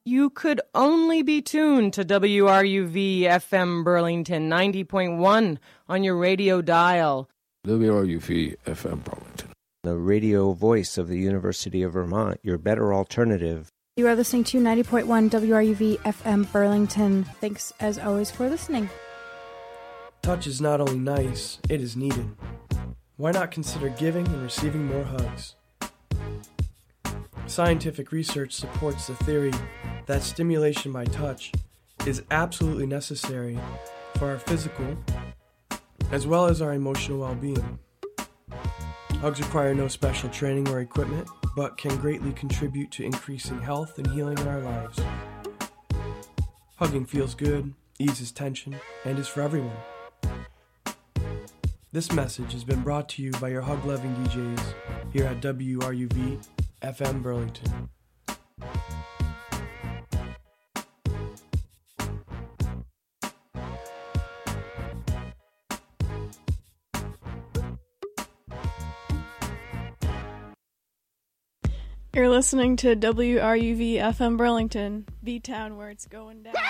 you could only be tuned to WRUV FM Burlington 90.1 on your radio dial. WRUV FM Burlington, the radio voice of the University of Vermont, your better alternative. You are listening to 90.1 WRUV FM Burlington. Thanks, as always, for listening. Touch is not only nice, it is needed. Why not consider giving and receiving more hugs? Scientific research supports the theory that stimulation by touch is absolutely necessary for our physical as well as our emotional well-being. Hugs require no special training or equipment, but can greatly contribute to increasing health and healing in our lives. Hugging feels good, eases tension, and is for everyone. This message has been brought to you by your hug-loving DJs here at WRUV FM Burlington. You're listening to WRUV FM Burlington, the town where it's going down.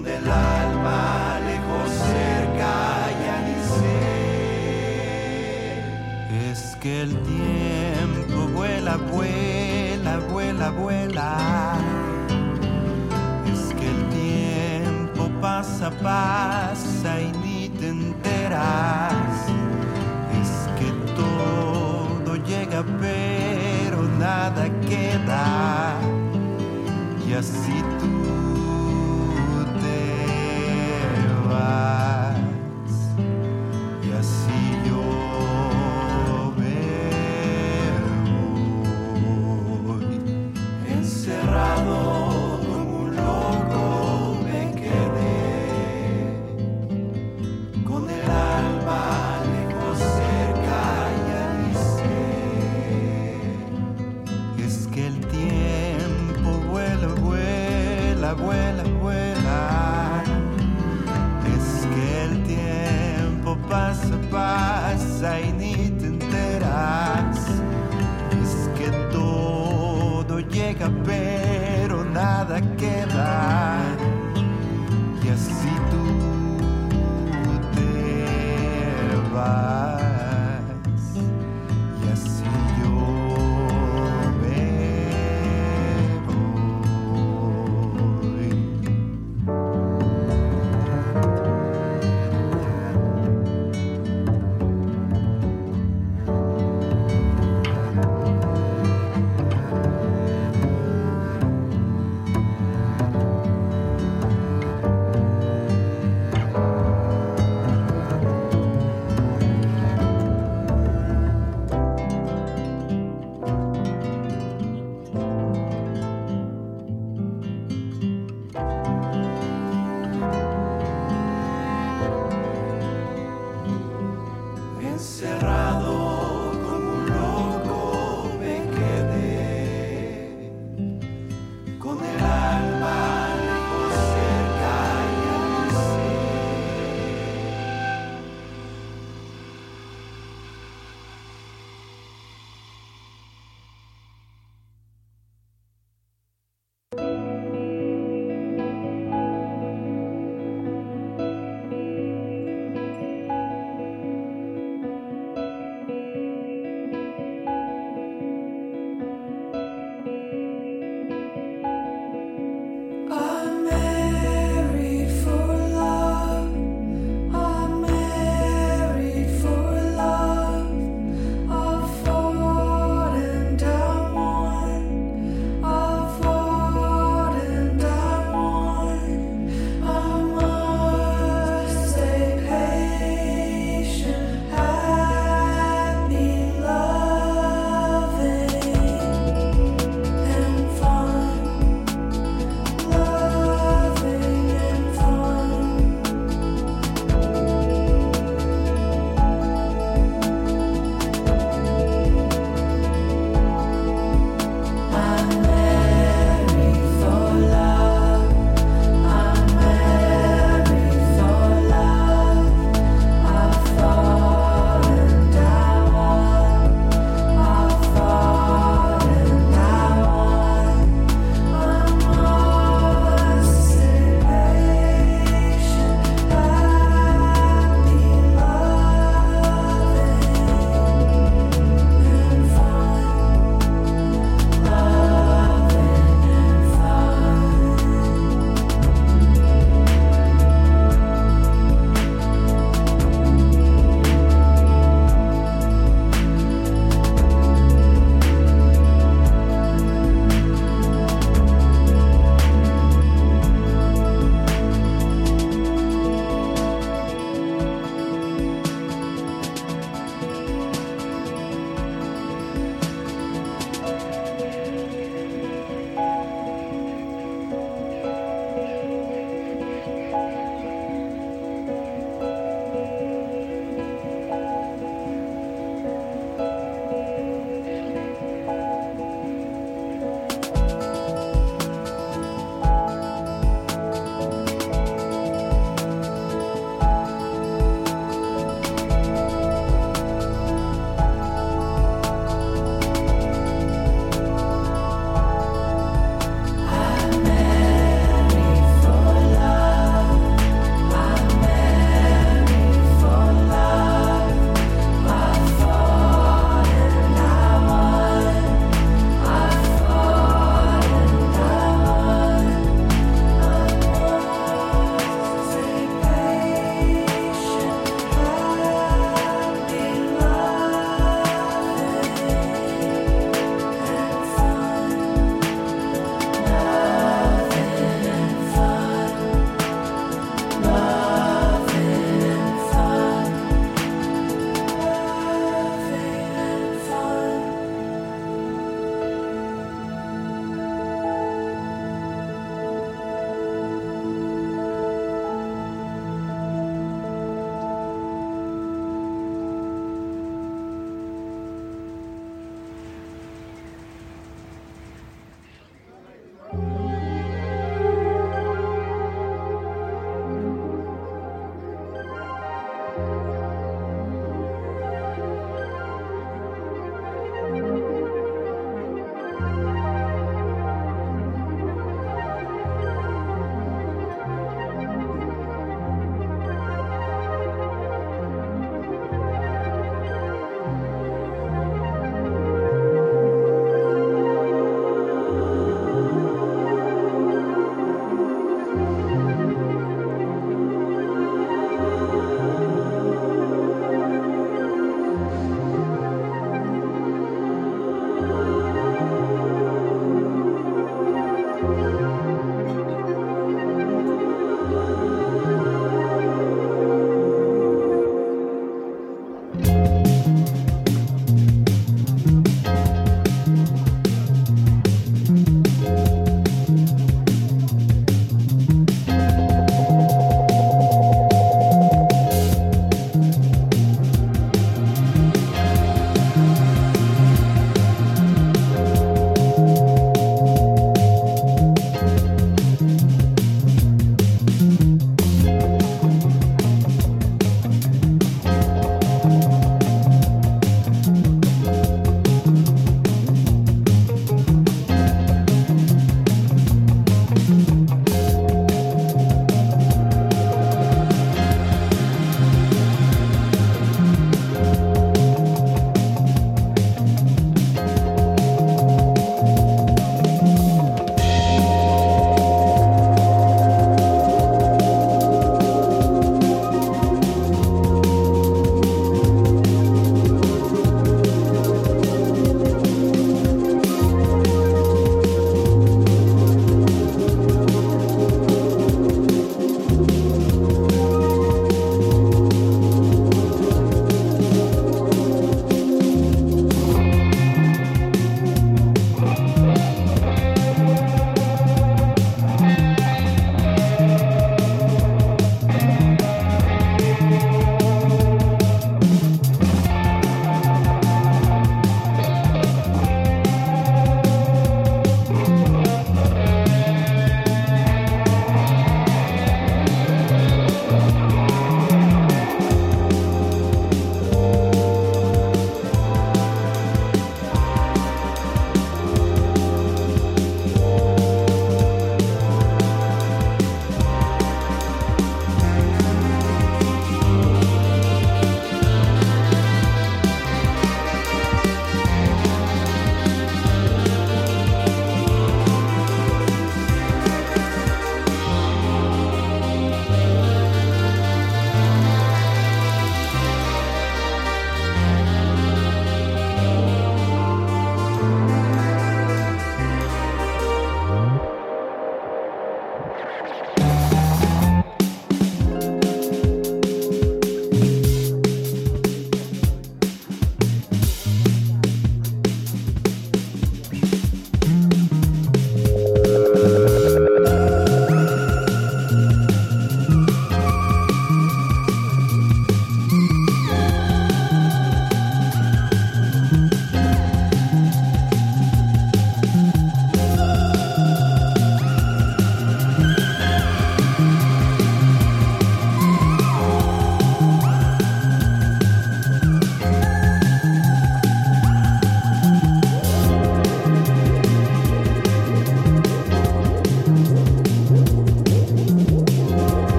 con el alma lejos, cerca, ya ni sé. Es que el tiempo vuela, vuela, vuela, vuela. Es que el tiempo pasa, pasa y ni te enteras. Es que todo llega pero nada queda. Y así tú te vas, y así yo me voy. Encerrado como un loco me quedé, con el alma lejos, cerca, ya ni sé. Es que el tiempo vuela, vuela, vuela, vuela. Es que el tiempo pasa, pasa y ni te enteras. Es que todo llega pero